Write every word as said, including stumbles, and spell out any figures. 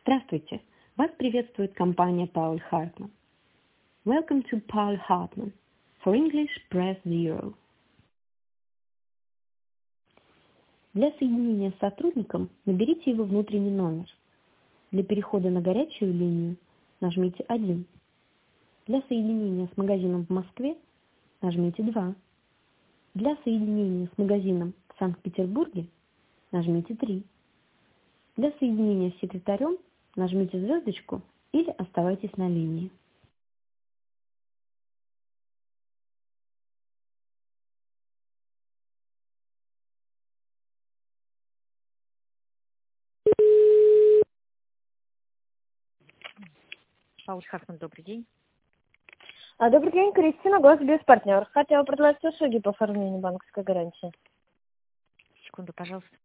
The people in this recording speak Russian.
Здравствуйте! Вас приветствует компания Paul Hartman. Welcome to Paul Hartman. For English, press zero. Для соединения с сотрудником наберите его внутренний номер. Для перехода на горячую линию нажмите один. Для соединения с магазином в Москве нажмите два. Для соединения с магазином в Санкт-Петербурге нажмите три. Для соединения с секретарем нажмите звездочку или оставайтесь на линии. Пауль Хартман, добрый день. А, Добрый день, Кристина, госбезпартнер. Хотела предложить услуги по оформлению банковской гарантии. Секунду, пожалуйста.